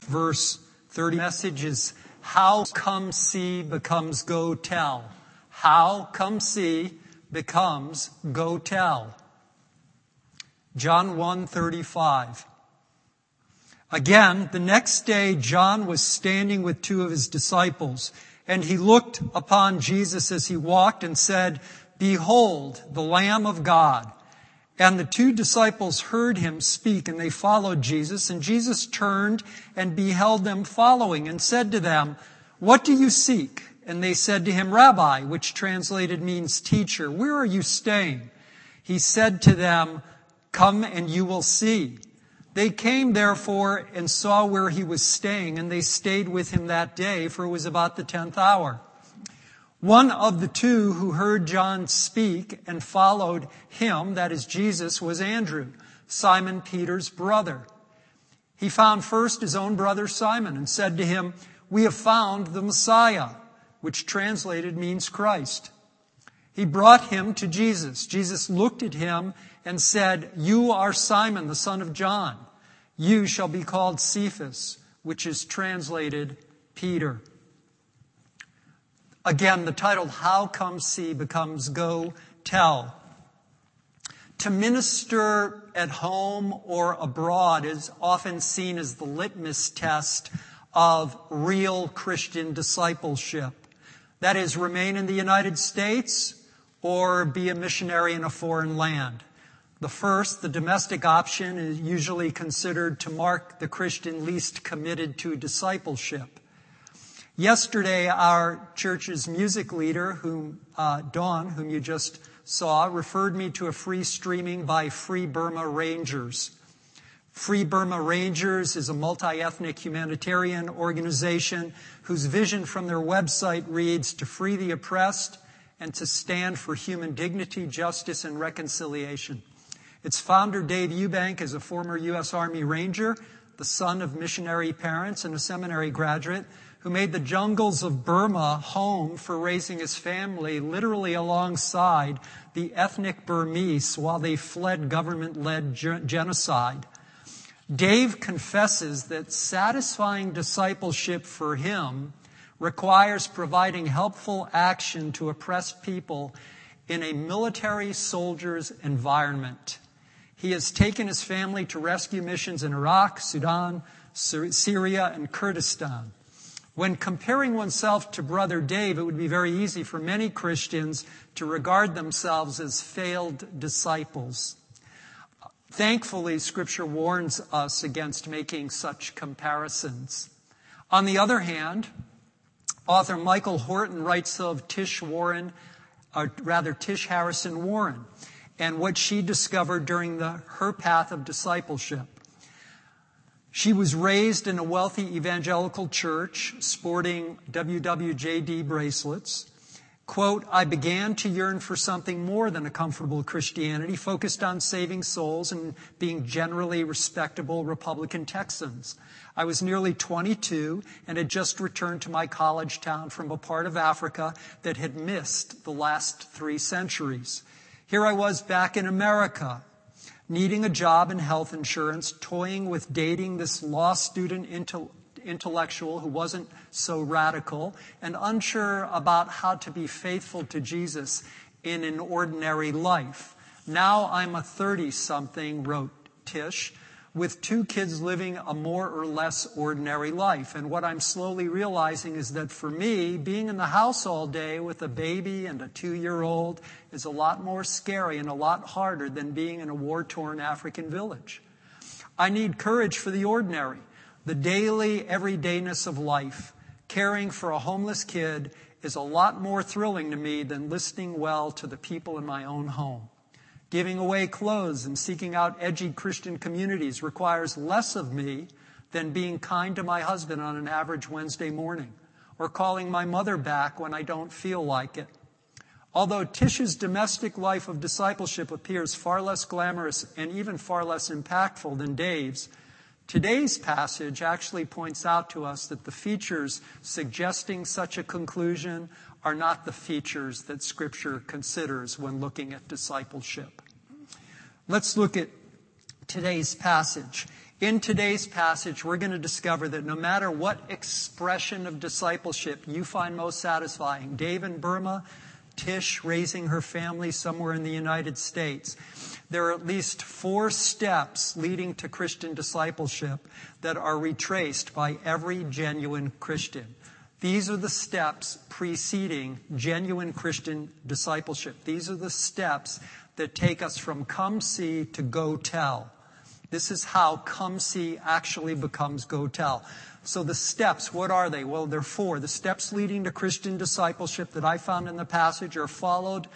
verse 30. The message is, how come see becomes go tell. How come see becomes go tell. John 1:35. Again, the next day John was standing with two of his disciples, and he looked upon Jesus as he walked and said, Behold, the Lamb of God. And the two disciples heard him speak, and they followed Jesus. And Jesus turned and beheld them following and said to them, What do you seek? And they said to him, Rabbi, which translated means teacher, where are you staying? He said to them, Come and you will see. They came, therefore, and saw where he was staying, and they stayed with him that day, for it was about the 10th hour. One of the two who heard John speak and followed him, that is Jesus, was Andrew, Simon Peter's brother. He found first his own brother Simon and said to him, We have found the Messiah, which translated means Christ. He brought him to Jesus. Jesus looked at him and said, You are Simon, the son of John. You shall be called Cephas, which is translated Peter. Again, the title, How Come See becomes Go Tell. To minister at home or abroad is often seen as the litmus test of real Christian discipleship. That is, remain in the United States or be a missionary in a foreign land. The first, the domestic option, is usually considered to mark the Christian least committed to discipleship. Yesterday, our church's music leader, Dawn, whom you just saw, referred me to a free streaming by Free Burma Rangers. Free Burma Rangers is a multi-ethnic humanitarian organization whose vision from their website reads, to free the oppressed and to stand for human dignity, justice, and reconciliation. Its founder, Dave Eubank, is a former U.S. Army Ranger, the son of missionary parents and a seminary graduate, who made the jungles of Burma home for raising his family, literally alongside the ethnic Burmese while they fled government-led genocide. Dave confesses that satisfying discipleship for him requires providing helpful action to oppressed people in a military soldier's environment. He has taken his family to rescue missions in Iraq, Sudan, Syria, and Kurdistan. When comparing oneself to Brother Dave, it would be very easy for many Christians to regard themselves as failed disciples. Thankfully, Scripture warns us against making such comparisons. On the other hand, author Michael Horton writes of Tish Harrison Warren, and what she discovered during her path of discipleship. She was raised in a wealthy evangelical church, sporting WWJD bracelets. Quote, I began to yearn for something more than a comfortable Christianity, focused on saving souls and being generally respectable Republican Texans. I was nearly 22 and had just returned to my college town from a part of Africa that had missed the last 3 centuries. Here I was back in America, needing a job and health insurance, toying with dating this law student intellectual who wasn't so radical, and unsure about how to be faithful to Jesus in an ordinary life. Now I'm a 30-something, wrote Tish, with 2 kids living a more or less ordinary life. And what I'm slowly realizing is that for me, being in the house all day with a baby and a 2-year-old is a lot more scary and a lot harder than being in a war-torn African village. I need courage for the ordinary, the daily everydayness of life. Caring for a homeless kid is a lot more thrilling to me than listening well to the people in my own home. Giving away clothes and seeking out edgy Christian communities requires less of me than being kind to my husband on an average Wednesday morning, or calling my mother back when I don't feel like it. Although Tish's domestic life of discipleship appears far less glamorous and even far less impactful than Dave's, today's passage actually points out to us that the features suggesting such a conclusion are not the features that Scripture considers when looking at discipleship. Let's look at today's passage. In today's passage, we're going to discover that no matter what expression of discipleship you find most satisfying, Dave in Burma, Tish raising her family somewhere in the United States, there are at least 4 steps leading to Christian discipleship that are retraced by every genuine Christian. These are the steps preceding genuine Christian discipleship. These are the steps that take us from come see to go tell. This is how come see actually becomes go tell. So the steps, what are they? Well, there are 4. The steps leading to Christian discipleship that I found in the passage are followed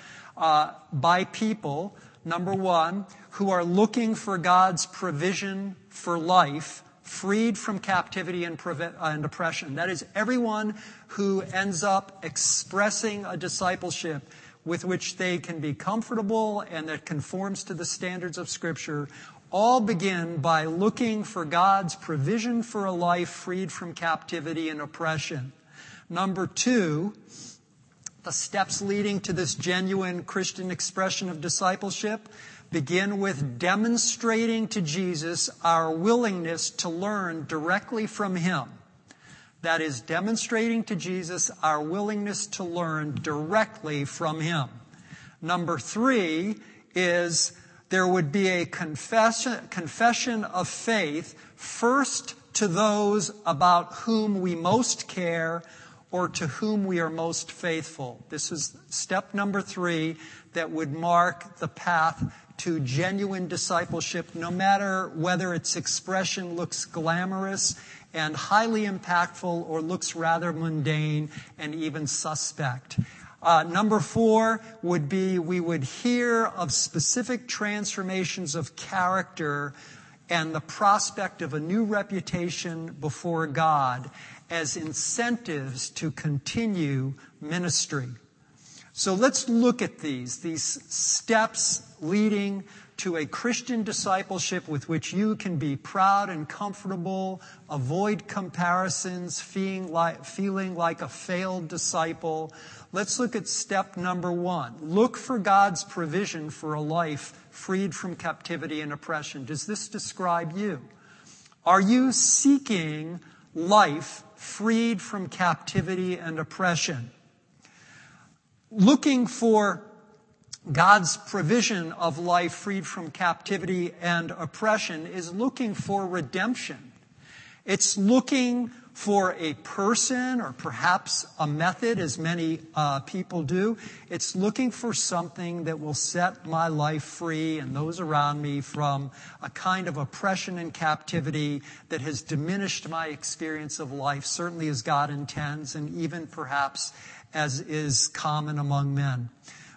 by people, number 1, who are looking for God's provision for life, freed from captivity and oppression. That is, everyone who ends up expressing a discipleship with which they can be comfortable and that conforms to the standards of Scripture, all begin by looking for God's provision for a life freed from captivity and oppression. Number 2, the steps leading to this genuine Christian expression of discipleship begin with demonstrating to Jesus our willingness to learn directly from Him. That is, demonstrating to Jesus our willingness to learn directly from Him. Number 3 is there would be a confession of faith, first to those about whom we most care or to whom we are most faithful. This is step number 3 that would mark the path to genuine discipleship, no matter whether its expression looks glamorous and highly impactful or looks rather mundane and even suspect. Number 4 would be we would hear of specific transformations of character and the prospect of a new reputation before God as incentives to continue ministry. So let's look at these steps leading to a Christian discipleship with which you can be proud and comfortable, avoid comparisons, feeling like a failed disciple. Let's look at step number 1. Look for God's provision for a life freed from captivity and oppression. Does this describe you? Are you seeking life freed from captivity and oppression? Looking for God's provision of life freed from captivity and oppression is looking for redemption. It's looking for a person or perhaps a method, as many people do. It's looking for something that will set my life free and those around me from a kind of oppression and captivity that has diminished my experience of life, certainly as God intends, and even perhaps as is common among men.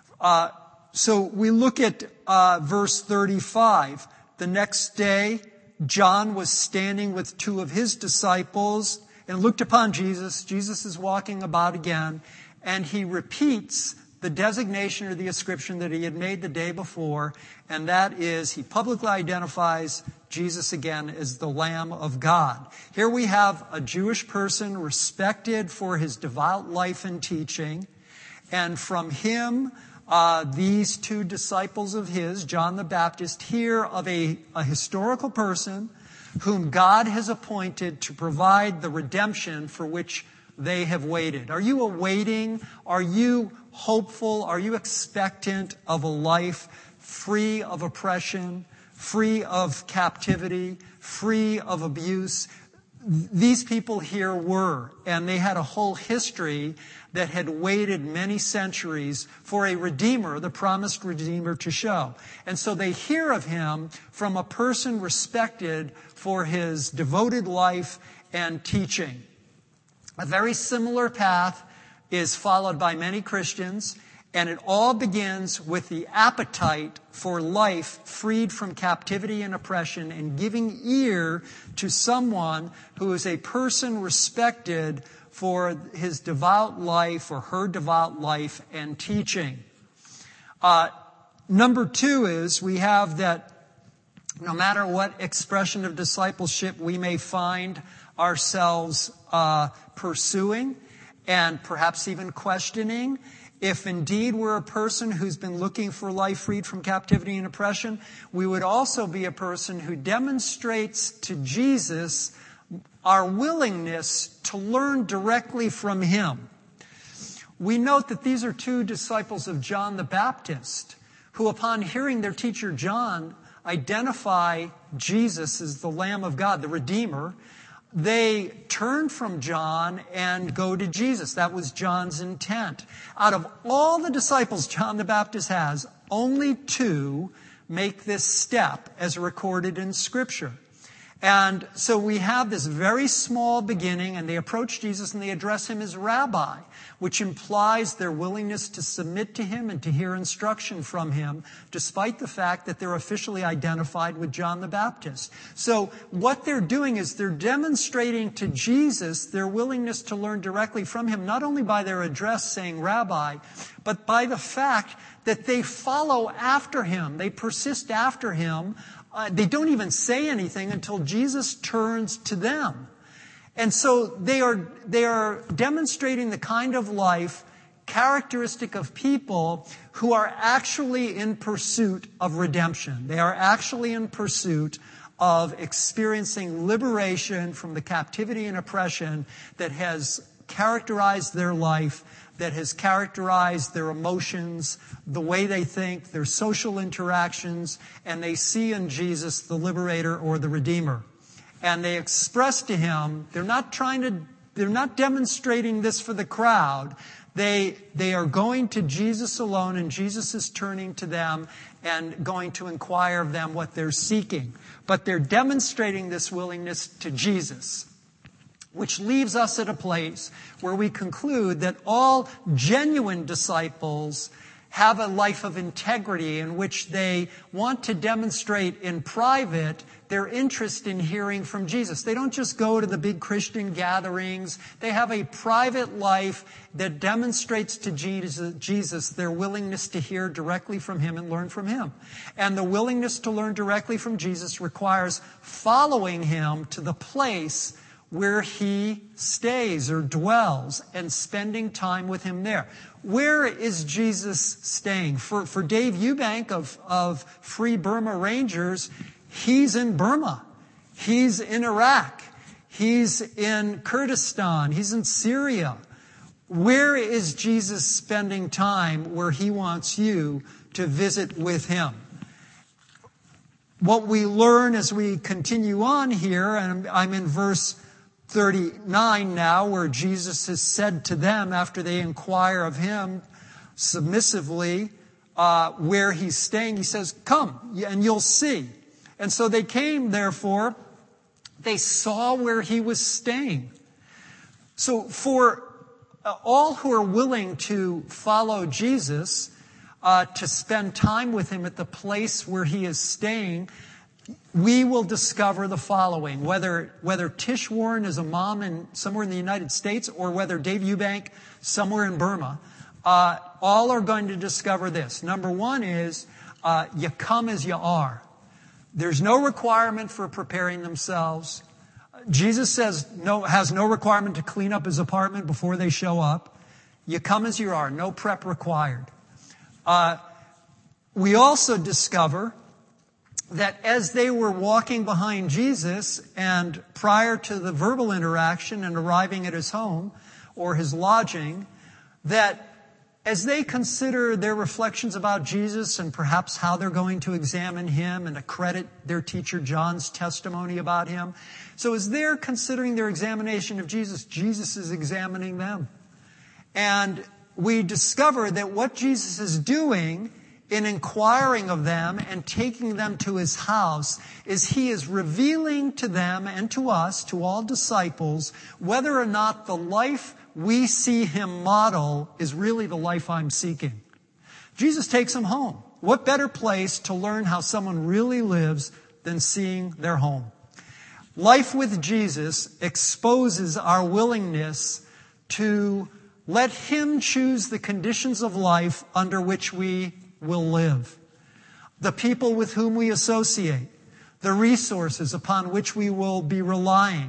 So we look at verse 35. The next day, John was standing with 2 of his disciples and looked upon Jesus. Jesus is walking about again, and he repeats the designation or the ascription that he had made the day before, and that is he publicly identifies Jesus again as the Lamb of God. Here we have a Jewish person respected for his devout life and teaching, and from him, these 2 disciples of his, John the Baptist, hear of a historical person whom God has appointed to provide the redemption for which they have waited. Are you awaiting? Are you hopeful? Are you expectant of a life free of oppression, free of captivity, free of abuse? These people here were, and they had a whole history that had waited many centuries for a Redeemer, the promised Redeemer, to show. And so they hear of him from a person respected for his devoted life and teaching. A very similar path is followed by many Christians, and it all begins with the appetite for life freed from captivity and oppression and giving ear to someone who is a person respected for his devout life or her devout life and teaching. Number 2 is we have that no matter what expression of discipleship we may find ourselves pursuing and perhaps even questioning, if indeed we're a person who's been looking for life freed from captivity and oppression, we would also be a person who demonstrates to Jesus our willingness to learn directly from him. We note that these are two disciples of John the Baptist, who upon hearing their teacher John identify Jesus as the Lamb of God, the Redeemer, they turn from John and go to Jesus. That was John's intent. Out of all the disciples John the Baptist has, only two make this step as recorded in Scripture. And so we have this very small beginning, and they approach Jesus and they address him as Rabbi, which implies their willingness to submit to him and to hear instruction from him, despite the fact that they're officially identified with John the Baptist. So what they're doing is they're demonstrating to Jesus their willingness to learn directly from him, not only by their address saying Rabbi, but by the fact that they follow after him. They persist after him. They don't even say anything until Jesus turns to them. And so they are demonstrating the kind of life characteristic of people who are actually in pursuit of redemption. They are actually in pursuit of experiencing liberation from the captivity and oppression that has characterized their life, that has characterized their emotions, the way they think, their social interactions, and they see in Jesus the liberator or the Redeemer. And they express to him, they're not demonstrating this for the crowd. They are going to Jesus alone, and Jesus is turning to them and going to inquire of them what they're seeking. But they're demonstrating this willingness to Jesus, which leaves us at a place where we conclude that all genuine disciples have a life of integrity in which they want to demonstrate in private their interest in hearing from Jesus. They don't just go to the big Christian gatherings. They have a private life that demonstrates to Jesus their willingness to hear directly from him and learn from him. And the willingness to learn directly from Jesus requires following him to the place where he stays or dwells and spending time with him there. Where is Jesus staying? For Dave Eubank of Free Burma Rangers, he's in Burma. He's in Iraq. He's in Kurdistan. He's in Syria. Where is Jesus spending time where he wants you to visit with him? What we learn as we continue on here, and I'm in verse 39 now, where Jesus has said to them after they inquire of him submissively where he's staying, he says, "Come and you'll see." And so they came, therefore, they saw where he was staying. So for all who are willing to follow Jesus, to spend time with him at the place where he is staying, we will discover the following. Whether Tish Warren is a mom somewhere in the United States or whether Dave Eubank somewhere in Burma, all are going to discover this. Number one is, you come as you are. There's no requirement for preparing themselves. Jesus has no requirement to clean up his apartment before they show up. You come as you are. No prep required. We also discover that as they were walking behind Jesus and prior to the verbal interaction and arriving at his home or his lodging, that as they consider their reflections about Jesus and perhaps how they're going to examine him and accredit their teacher John's testimony about him, so as they're considering their examination of Jesus, Jesus is examining them. And we discover that what Jesus is doing in inquiring of them and taking them to his house is he is revealing to them and to us, to all disciples, whether or not the life we see him model is really the life I'm seeking. Jesus takes them home. What better place to learn how someone really lives than seeing their home? Life with Jesus exposes our willingness to let him choose the conditions of life under which we will live, the people with whom we associate, the resources upon which we will be relying,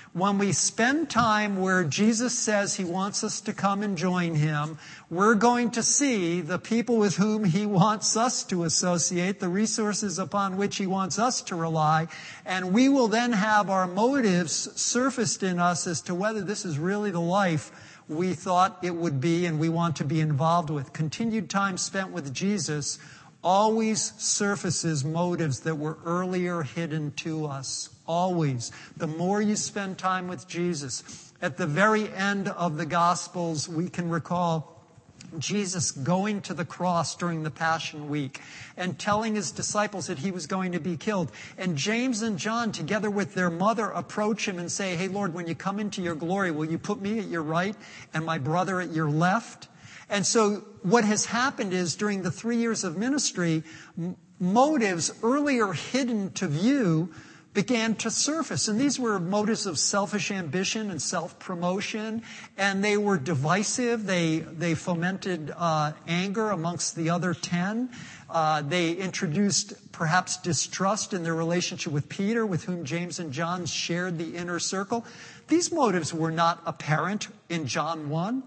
When we spend time where Jesus says he wants us to come and join him, we're going to see the people with whom he wants us to associate, the resources upon which he wants us to rely, and we will then have our motives surfaced in us as to whether this is really the life we thought it would be and we want to be involved with. Continued time spent with Jesus always surfaces motives that were earlier hidden to us. Always. The more you spend time with Jesus. At the very end of the Gospels, we can recall Jesus going to the cross during the Passion Week and telling his disciples that he was going to be killed. And James and John, together with their mother, approach him and say, "Hey, Lord, when you come into your glory, will you put me at your right and my brother at your left?" And so what has happened is during the 3 years of ministry, motives earlier hidden to view began to surface. And these were motives of selfish ambition and self-promotion, and they were divisive. They fomented anger amongst the other 10. They introduced perhaps distrust in their relationship with Peter, with whom James and John shared the inner circle. These motives were not apparent in John 1.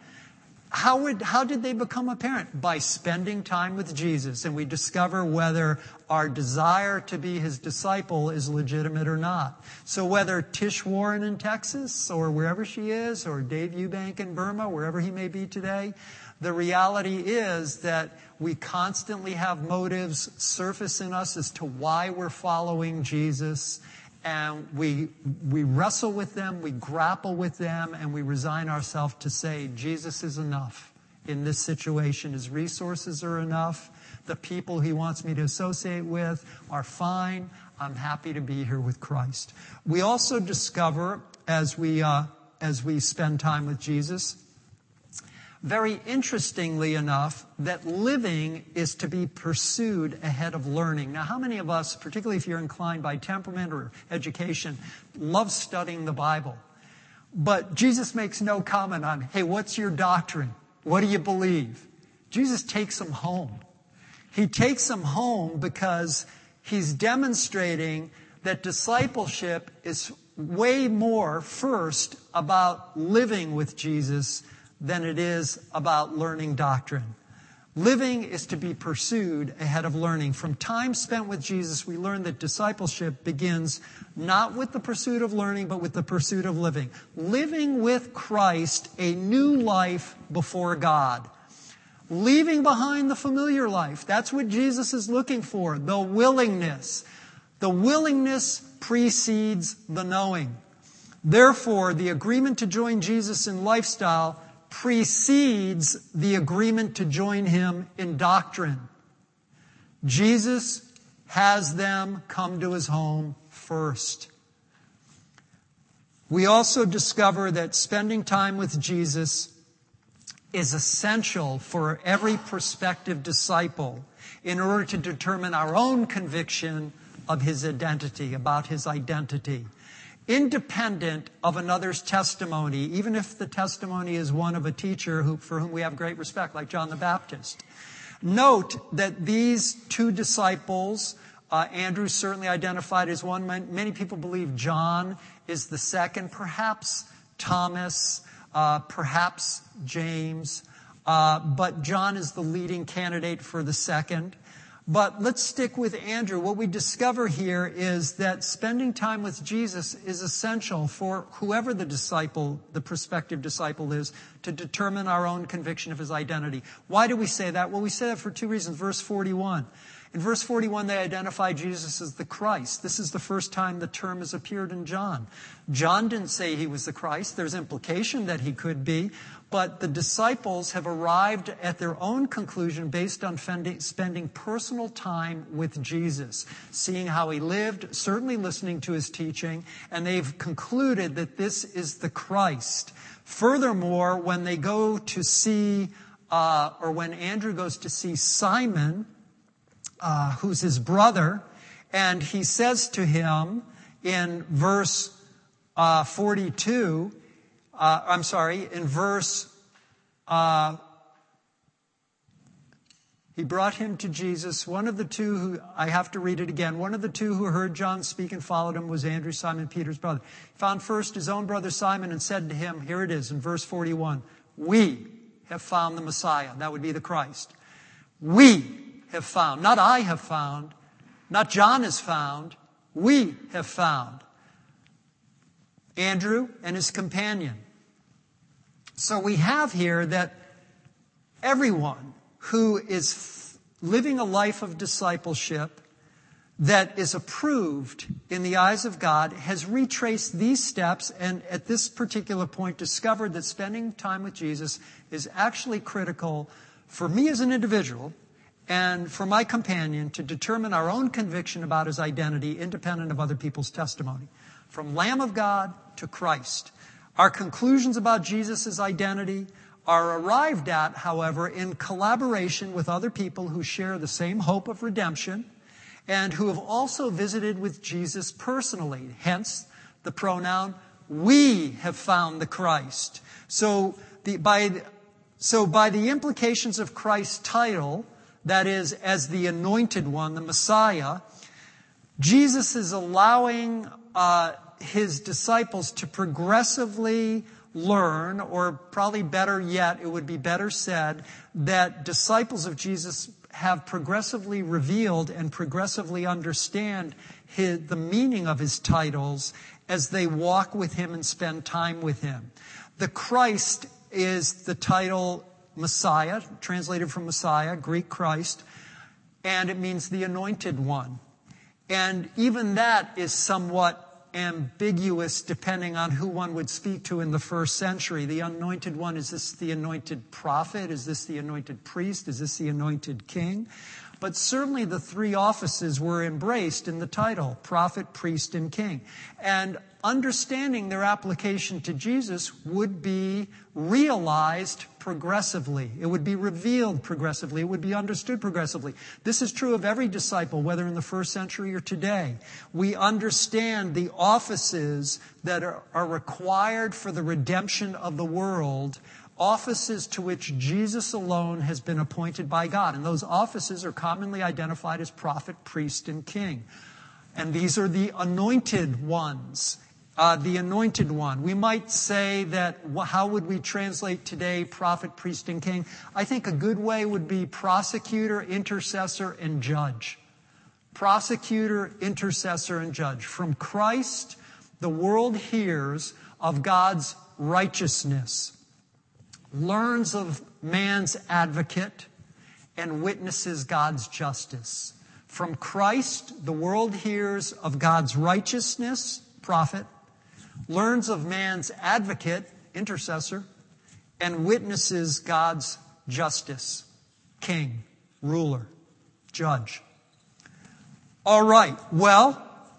How did they become apparent? By spending time with Jesus. And we discover whether our desire to be his disciple is legitimate or not. So whether Tish Warren in Texas or wherever she is, or Dave Eubank in Burma, wherever he may be today, the reality is that we constantly have motives surface in us as to why we're following Jesus. And we wrestle with them, we grapple with them, and we resign ourselves to say, Jesus is enough in this situation. His resources are enough. The people he wants me to associate with are fine. I'm happy to be here with Christ. We also discover, as we spend time with Jesus, very interestingly enough, that living is to be pursued ahead of learning. Now, how many of us, particularly if you're inclined by temperament or education, love studying the Bible? But Jesus makes no comment on, hey, what's your doctrine? What do you believe? Jesus takes them home. He takes them home because he's demonstrating that discipleship is way more first about living with Jesus than it is about learning doctrine. Living is to be pursued ahead of learning. From time spent with Jesus, we learn that discipleship begins not with the pursuit of learning, but with the pursuit of living. Living with Christ a new life before God. Leaving behind the familiar life. That's what Jesus is looking for. The willingness. The willingness precedes the knowing. Therefore, the agreement to join Jesus in lifestyle precedes the agreement to join him in doctrine. Jesus has them come to his home first. We also discover that spending time with Jesus is essential for every prospective disciple in order to determine our own conviction of his identity, about his identity. Independent of another's testimony, even if the testimony is one of a teacher for whom we have great respect, like John the Baptist. Note that these two disciples, Andrew certainly identified as one. Many people believe John is the second, perhaps Thomas, perhaps James, but John is the leading candidate for the second. But let's stick with Andrew. What we discover here is that spending time with Jesus is essential for whoever the disciple, the prospective disciple is, to determine our own conviction of his identity. Why do we say that? Well, we say that for two reasons. Verse 41. In verse 41, they identify Jesus as the Christ. This is the first time the term has appeared in John. John didn't say he was the Christ. There's implication that he could be. But the disciples have arrived at their own conclusion based on spending personal time with Jesus, seeing how he lived, certainly listening to his teaching, and they've concluded that this is the Christ. Furthermore, when they go to see, or when Andrew goes to see Simon, who's his brother, and he says to him in verse 42, in verse, He brought him to Jesus. One of the two who, I have to read it again, one of the two who heard John speak and followed him was Andrew, Simon Peter's brother. He found first his own brother Simon and said to him, here it is in verse 41, we have found the Messiah. That would be the Christ. We have found, not I have found, not John has found, we have found Andrew and his companion. So we have here that everyone who is living a life of discipleship that is approved in the eyes of God has retraced these steps and at this particular point discovered that spending time with Jesus is actually critical for me as an individual and for my companion to determine our own conviction about his identity independent of other people's testimony. From Lamb of God to Christ. Our conclusions about Jesus' identity are arrived at, however, in collaboration with other people who share the same hope of redemption and who have also visited with Jesus personally. Hence, the pronoun, we have found the Christ. So by the implications of Christ's title, that is, as the anointed one, the Messiah, Jesus is allowing his disciples to progressively learn, or probably better yet, it would be better said, that disciples of Jesus have progressively revealed and progressively understand the meaning of his titles as they walk with him and spend time with him. The Christ is the title Messiah, translated from Messiah, Greek Christ, and it means the anointed one. And even that is somewhat ambiguous depending on who one would speak to in the first century. The anointed one, is this the anointed prophet? Is this the anointed priest? Is this the anointed king? But certainly the three offices were embraced in the title, prophet, priest, and king. And understanding their application to Jesus would be realized progressively. It would be revealed progressively. It would be understood progressively. This is true of every disciple, whether in the first century or today. We understand the offices that are required for the redemption of the world, offices to which Jesus alone has been appointed by God. And those offices are commonly identified as prophet, priest, and king. And these are the anointed ones. The anointed one. We might say that, how would we translate today prophet, priest, and king? I think a good way would be prosecutor, intercessor, and judge. Prosecutor, intercessor, and judge. From Christ, the world hears of God's righteousness, learns of man's advocate, and witnesses God's justice. From Christ, the world hears of God's righteousness, prophet, learns of man's advocate, intercessor, and witnesses God's justice, king, ruler, judge. All right, well,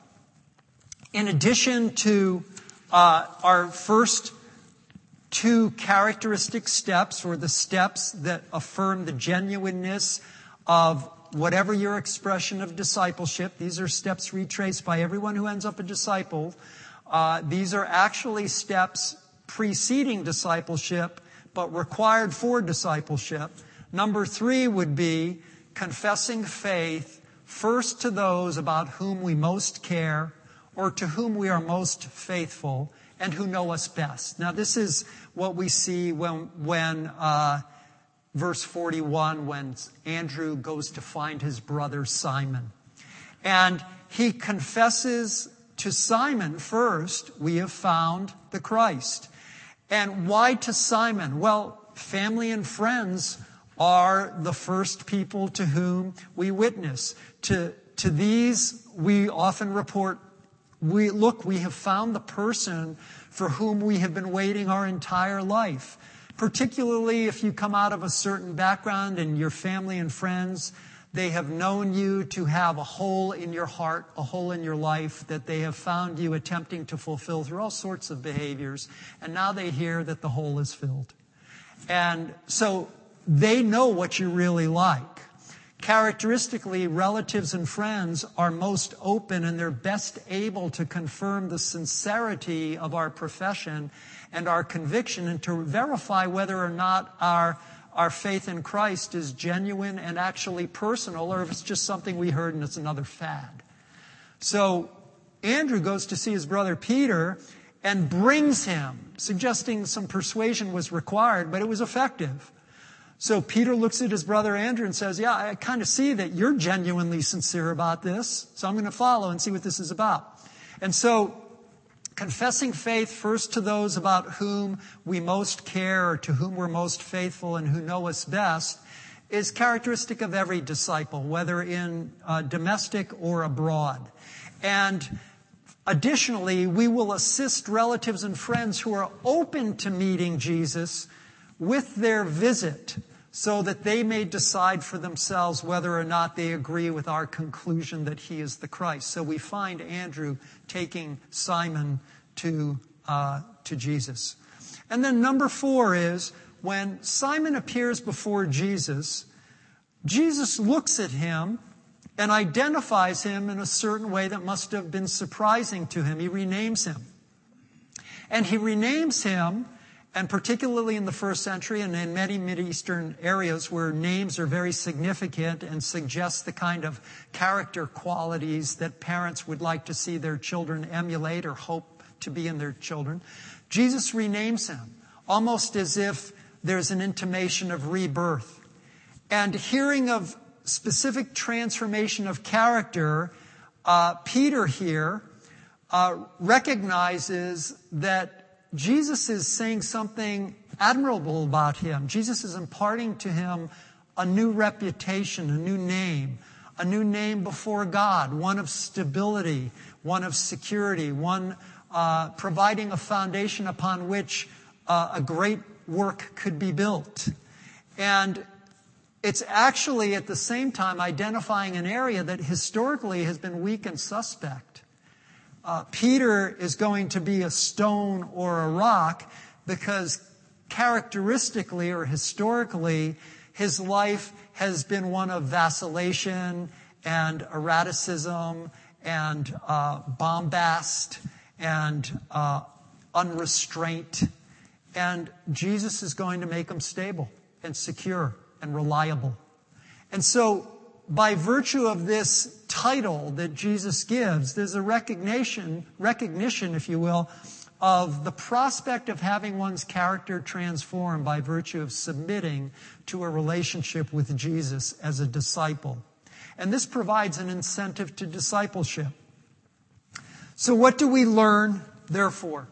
in addition to our first two characteristic steps, or the steps that affirm the genuineness of whatever your expression of discipleship, these are steps retraced by everyone who ends up a disciple. These are actually steps preceding discipleship, but required for discipleship. Number 3 would be confessing faith first to those about whom we most care, or to whom we are most faithful, and who know us best. Now, this is what we see when verse 41, when Andrew goes to find his brother Simon. And he confesses to Simon first, we have found the Christ. And why to Simon? Well, family and friends are the first people to whom we witness. To these, we often report, we have found the person for whom we have been waiting our entire life. Particularly if you come out of a certain background and your family and friends, they have known you to have a hole in your heart, a hole in your life that they have found you attempting to fulfill through all sorts of behaviors. And now they hear that the hole is filled. And so they know what you really like. Characteristically, relatives and friends are most open and they're best able to confirm the sincerity of our profession and our conviction and to verify whether or not our our faith in Christ is genuine and actually personal, or if it's just something we heard and it's another fad. So Andrew goes to see his brother Peter and brings him, suggesting some persuasion was required, but it was effective. So Peter looks at his brother Andrew and says, yeah, I kind of see that you're genuinely sincere about this, so I'm going to follow and see what this is about. And so confessing faith first to those about whom we most care, or to whom we're most faithful and who know us best, is characteristic of every disciple, whether in domestic or abroad. And additionally, we will assist relatives and friends who are open to meeting Jesus with their visit, so that they may decide for themselves whether or not they agree with our conclusion that he is the Christ. So we find Andrew taking Simon to Jesus. And then number 4 is, when Simon appears before Jesus, Jesus looks at him and identifies him in a certain way that must have been surprising to him. He renames him. And he renames him, and particularly in the first century and in many Mideastern areas where names are very significant and suggest the kind of character qualities that parents would like to see their children emulate or hope to be in their children, Jesus renames him, almost as if there's an intimation of rebirth. And hearing of specific transformation of character, Peter here recognizes that Jesus is saying something admirable about him. Jesus is imparting to him a new reputation, a new name before God, one of stability, one of security, one providing a foundation upon which a great work could be built. And it's actually at the same time identifying an area that historically has been weak and suspect. Peter is going to be a stone or a rock because characteristically or historically his life has been one of vacillation and erraticism and bombast and unrestraint. And Jesus is going to make him stable and secure and reliable. And so by virtue of this title that Jesus gives, there's a recognition, if you will, of the prospect of having one's character transformed by virtue of submitting to a relationship with Jesus as a disciple. And this provides an incentive to discipleship. So what do we learn, therefore?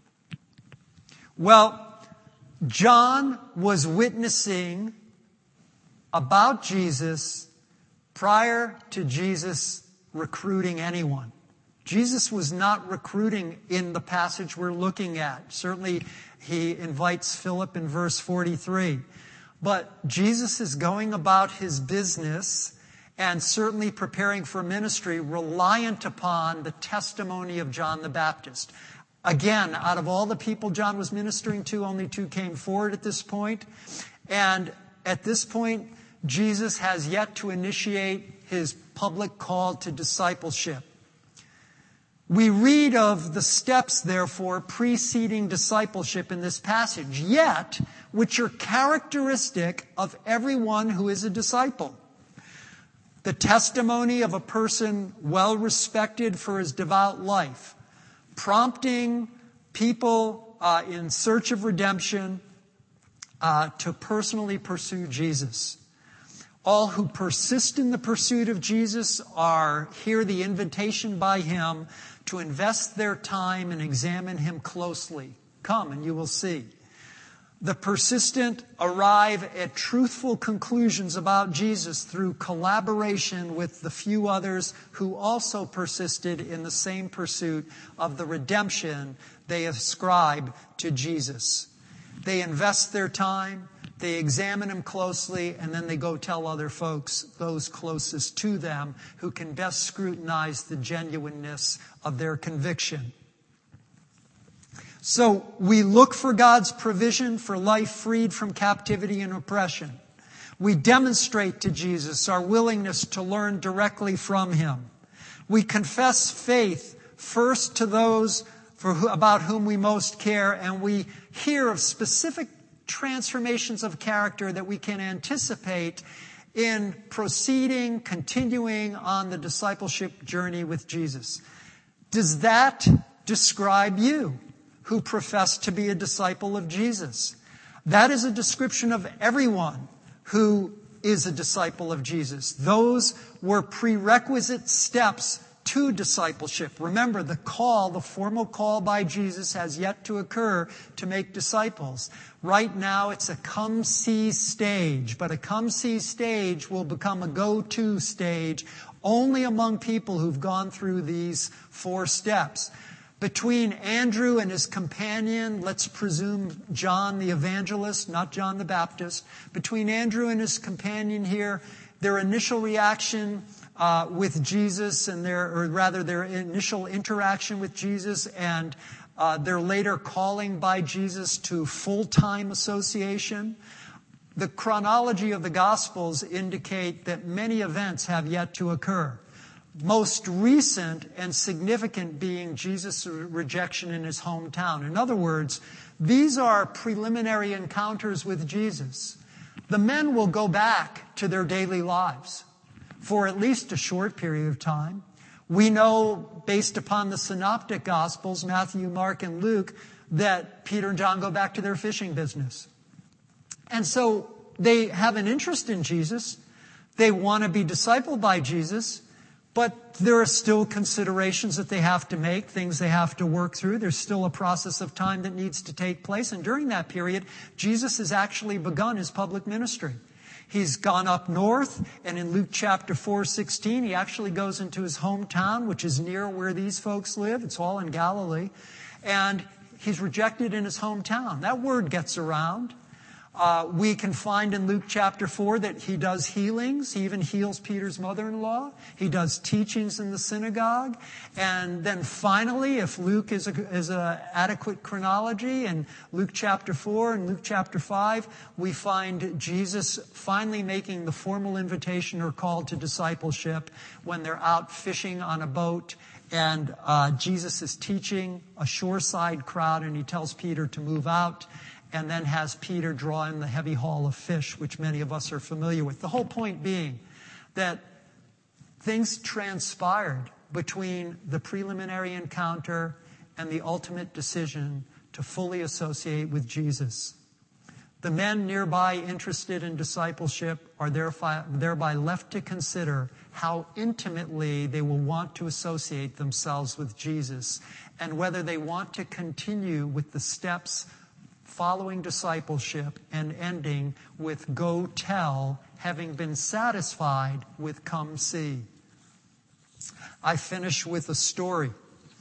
Well, John was witnessing about Jesus prior to Jesus recruiting anyone. Jesus was not recruiting in the passage we're looking at. Certainly, he invites Philip in verse 43. But Jesus is going about his business and certainly preparing for ministry, reliant upon the testimony of John the Baptist. Again, out of all the people John was ministering to, only 2 came forward at this point. And at this point, Jesus has yet to initiate his public call to discipleship. We read of the steps, therefore, preceding discipleship in this passage, yet which are characteristic of everyone who is a disciple. The testimony of a person well respected for his devout life, prompting people in search of redemption to personally pursue Jesus. All who persist in the pursuit of Jesus hear the invitation by him to invest their time and examine him closely. Come and you will see. The persistent arrive at truthful conclusions about Jesus through collaboration with the few others who also persisted in the same pursuit of the redemption they ascribe to Jesus. They invest their time, they examine him closely, and then they go tell other folks, those closest to them, who can best scrutinize the genuineness of their conviction. So we look for God's provision for life freed from captivity and oppression. We demonstrate to Jesus our willingness to learn directly from him. We confess faith first to those about whom we most care, and we hear of specific transformations of character that we can anticipate in proceeding, continuing on the discipleship journey with Jesus. Does that describe you who profess to be a disciple of Jesus? That is a description of everyone who is a disciple of Jesus. Those were prerequisite steps to discipleship. Remember, the formal call by Jesus has yet to occur to make disciples. Right now, it's a come-see stage, but a come-see stage will become a go-to stage only among people who've gone through these 4 steps. Between Andrew and his companion, let's presume John the evangelist, not John the Baptist, between Andrew and his companion here, their initial reaction with Jesus and their initial interaction with Jesus and their later calling by Jesus to full-time association. The chronology of the Gospels indicate that many events have yet to occur. Most recent and significant being Jesus' rejection in his hometown. In other words, these are preliminary encounters with Jesus. The men will go back to their daily lives for at least a short period of time. We know, based upon the synoptic Gospels, Matthew, Mark, and Luke, that Peter and John go back to their fishing business. And so they have an interest in Jesus. They want to be discipled by Jesus. But there are still considerations that they have to make, things they have to work through. There's still a process of time that needs to take place. And during that period, Jesus has actually begun his public ministry. He's gone up north, and in Luke chapter 4:16, he actually goes into his hometown, which is near where these folks live. It's all in Galilee. And he's rejected in his hometown. That word gets around. We can find in Luke chapter 4 that he does healings. He even heals Peter's mother-in-law. He does teachings in the synagogue. And then finally, if Luke is a adequate chronology, in Luke chapter 4 and Luke chapter 5, we find Jesus finally making the formal invitation or call to discipleship when they're out fishing on a boat. And Jesus is teaching a shoreside crowd, and he tells Peter to move out, and then has Peter draw in the heavy haul of fish, which many of us are familiar with. The whole point being that things transpired between the preliminary encounter and the ultimate decision to fully associate with Jesus. The men nearby interested in discipleship are thereby left to consider how intimately they will want to associate themselves with Jesus and whether they want to continue with the steps following discipleship and ending with go tell, having been satisfied with come see. I finish with a story.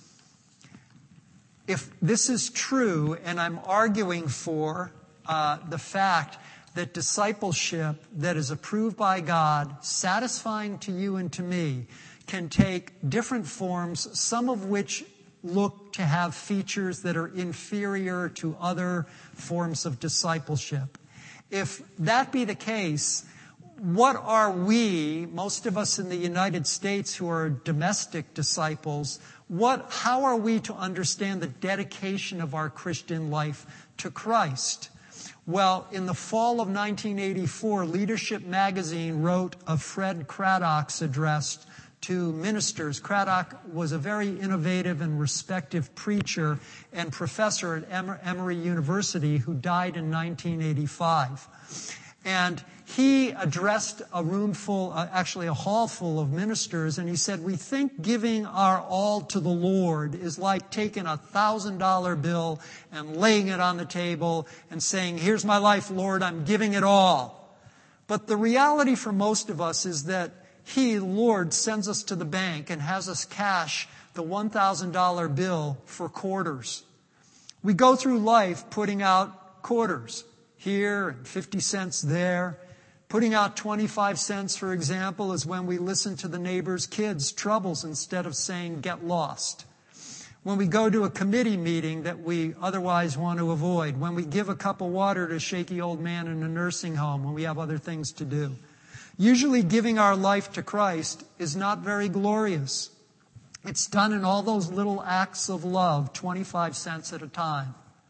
If this is true, and I'm arguing for the fact that discipleship that is approved by God, satisfying to you and to me, can take different forms, some of which look to have features that are inferior to other forms of discipleship. If that be the case, what are we, most of us in the United States who are domestic disciples, how are we to understand the dedication of our Christian life to Christ? Well, in the fall of 1984, Leadership Magazine wrote of Fred Craddock's address to ministers. Craddock was a very innovative and respected preacher and professor at Emory University who died in 1985. And he addressed a hall full of ministers, and he said, "We think giving our all to the Lord is like taking a $1,000 bill and laying it on the table and saying, 'Here's my life, Lord, I'm giving it all.' But the reality for most of us is that He, Lord, sends us to the bank and has us cash the $1,000 bill for quarters. We go through life putting out quarters here and 50 cents there. Putting out 25 cents, for example, is when we listen to the neighbor's kids' troubles instead of saying, 'Get lost.' When we go to a committee meeting that we otherwise want to avoid. When we give a cup of water to a shaky old man in a nursing home when we have other things to do. Usually giving our life to Christ is not very glorious. It's done in all those little acts of love, 25 cents at a time.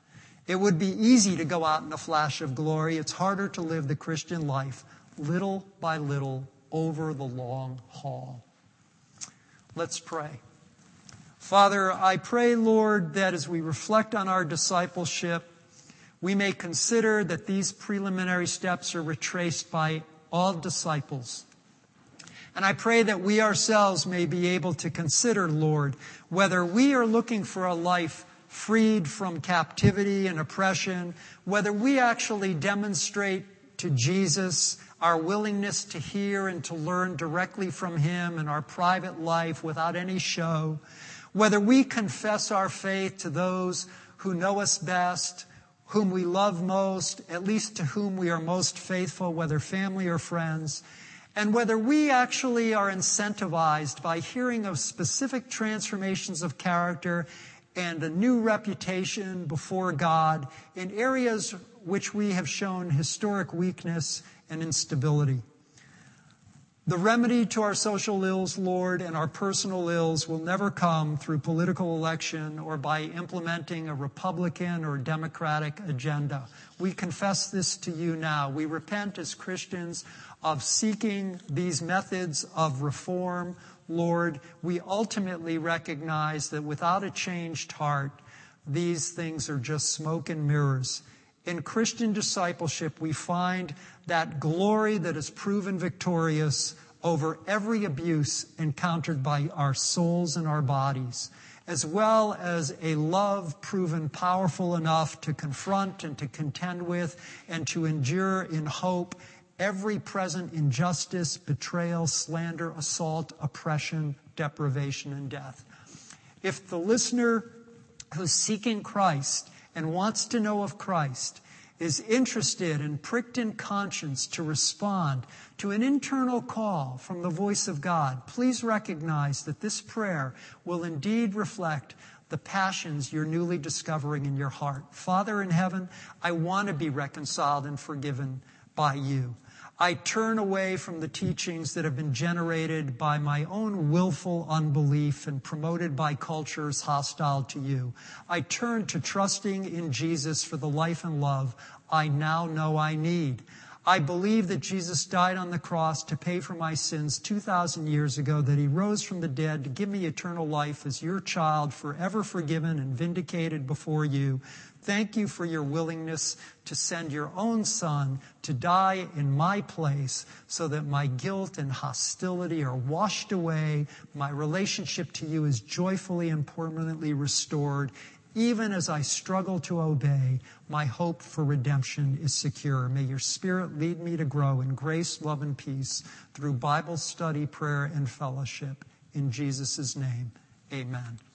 It would be easy to go out in a flash of glory. It's harder to live the Christian life little by little over the long haul. Let's pray. Father, I pray, Lord, that as we reflect on our discipleship, we may consider that these preliminary steps are retraced by all disciples. And I pray that we ourselves may be able to consider, Lord, whether we are looking for a life freed from captivity and oppression, whether we actually demonstrate to Jesus our willingness to hear and to learn directly from Him in our private life without any show, whether we confess our faith to those who know us best, whom we love most, at least to whom we are most faithful, whether family or friends, and whether we actually are incentivized by hearing of specific transformations of character and a new reputation before God in areas which we have shown historic weakness and instability. The remedy to our social ills, Lord, and our personal ills will never come through political election or by implementing a Republican or Democratic agenda. We confess this to you now. We repent as Christians of seeking these methods of reform. Lord, we ultimately recognize that without a changed heart, these things are just smoke and mirrors. In Christian discipleship, we find that glory that is proven victorious over every abuse encountered by our souls and our bodies, as well as a love proven powerful enough to confront and to contend with and to endure in hope every present injustice, betrayal, slander, assault, oppression, deprivation, and death. If the listener who's seeking Christ and wants to know of Christ is interested and pricked in conscience to respond to an internal call from the voice of God, please recognize that this prayer will indeed reflect the passions you're newly discovering in your heart. Father in heaven, I want to be reconciled and forgiven by you. I turn away from the teachings that have been generated by my own willful unbelief and promoted by cultures hostile to you. I turn to trusting in Jesus for the life and love I now know I need. I believe that Jesus died on the cross to pay for my sins 2,000 years ago, that He rose from the dead to give me eternal life as your child, forever forgiven and vindicated before you. Thank you for your willingness to send your own Son to die in my place so that my guilt and hostility are washed away. My relationship to you is joyfully and permanently restored. Even as I struggle to obey, my hope for redemption is secure. May your Spirit lead me to grow in grace, love, and peace through Bible study, prayer, and fellowship. In Jesus' name, amen.